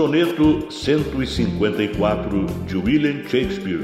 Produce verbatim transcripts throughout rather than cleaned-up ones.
Soneto cento e cinquenta e quatro de William Shakespeare.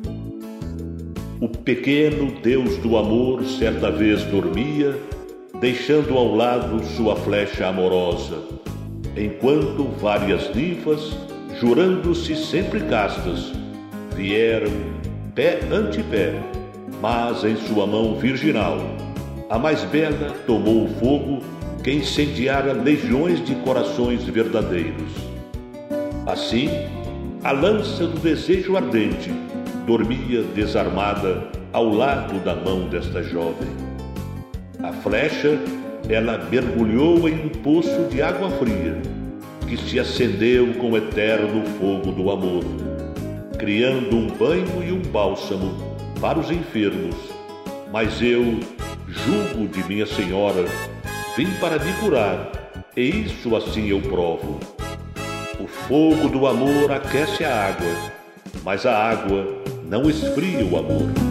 O pequeno Deus do amor certa vez dormia, deixando ao lado sua flecha amorosa, enquanto várias ninfas, jurando-se sempre castas, vieram pé ante pé, mas em sua mão virginal a mais bela tomou o fogo que incendiara legiões de corações verdadeiros. Assim, a lança do desejo ardente dormia desarmada ao lado da mão desta jovem. A flecha, ela mergulhou em um poço de água fria, que se acendeu com o eterno fogo do amor, criando um banho e um bálsamo para os enfermos. Mas eu, julgo de minha senhora, vim para me curar, e isso assim eu provo. O fogo do amor aquece a água, mas a água não esfria o amor.